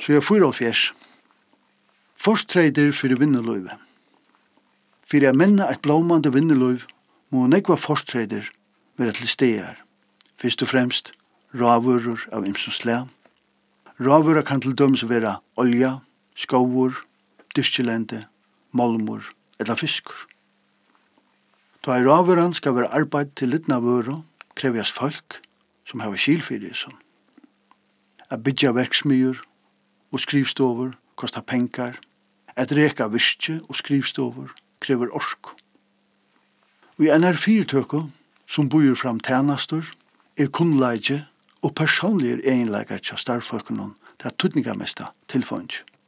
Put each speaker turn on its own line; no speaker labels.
Så jeg får fjers. Forstreider for vinnerløyve. For jeg menna et blåmande vinnerløyv må nekva forstreider være til stegar. Først og fremst ravurur av ymsum slag. Ravurur kan til dømes være olja, skauur, dyskjelende, molmur eller fiskur. Da i ravuran skal være arbeid til litna vøru, krevjas folk som har skilfyrir som. At byggja verksmyr og skrivstover kostar pengar. At reka virkje og skrivstover krever orsk. Og i NR4-tøku, som bor fram tænastur, kunnleidje og personlige egenleikar til starfolkene til at tutningamesta tilføynge.